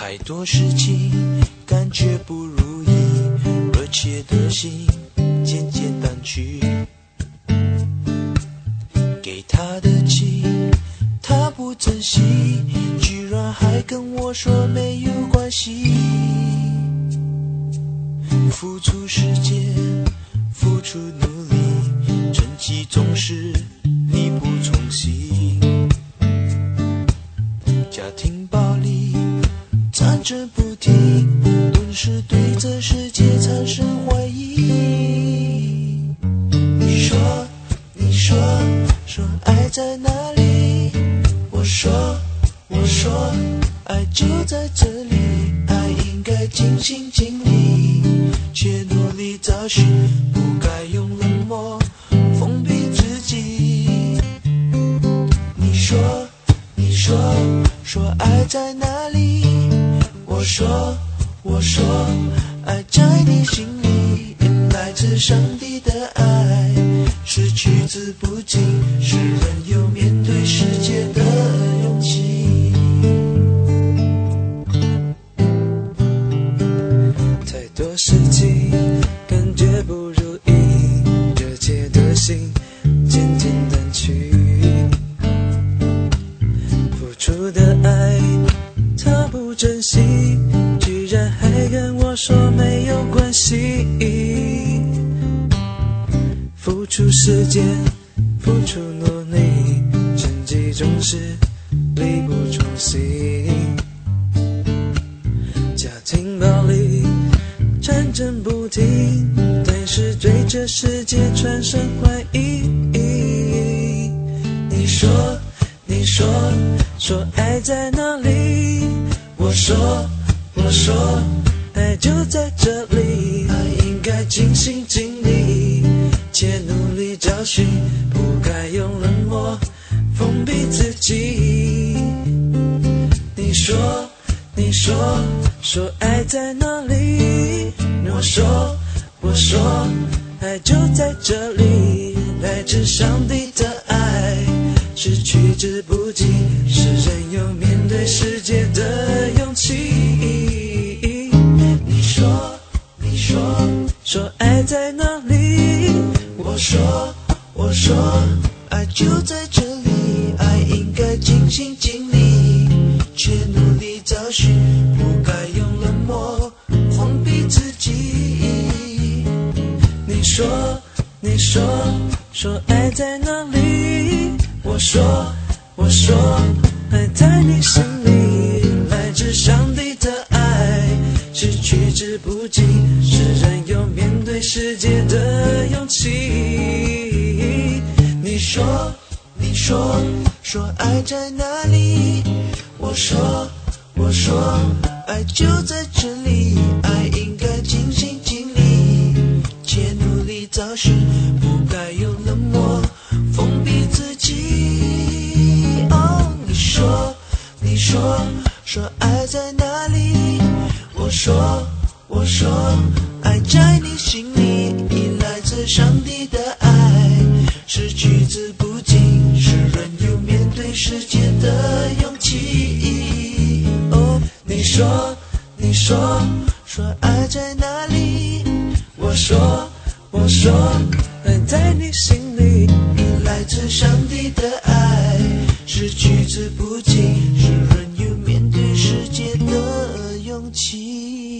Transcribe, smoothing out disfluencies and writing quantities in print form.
太多事情感觉不如意，热切的心渐渐淡去，给他的情他不珍惜，居然还跟我说没有关系。付出时间，付出努力，成绩总是力不从心。家庭暴力战争不停，顿时对这世界产生怀疑。你说爱在哪里？我说爱就在这里，爱应该尽心尽力，却努力找寻，不该用冷漠封闭自己。你说爱在哪里？我说爱在你心里，来自上帝的爱是取之不尽，是人有面对世界的勇气。太多事情感觉不如意，热切的心渐渐淡去，付出的爱他不珍惜，居然还跟我说没有关系。付出时间，付出努力，成绩总是力不从心。家庭暴力战争不停，但是对这世界产生怀疑。你说爱在哪里？我说爱就在这里，爱应该尽心尽力，且努力找寻，不该用冷漠封闭自己。你说爱在哪里？我说爱就在这里，来自上帝的爱是取之不尽，是人有面对世界的勇气。你说爱在哪里？我说爱就在这里，爱应该尽心尽力，却努力找寻，不该用冷漠封闭自己。你说爱在哪里？我说爱在你心里，来自上帝的爱是取之不尽，是人有面对世界的勇气。你说爱在哪里？我说爱就在这里，爱应该尽心尽力，且努力找寻，不该用冷漠封闭自己。你说爱在哪里？我说爱在你心里，来自上帝的爱是取之不尽，是人有面对世界的勇气。你说爱在哪里？我说爱在你心里，来自上帝的爱是取之不尽，是人有面对世界的勇气。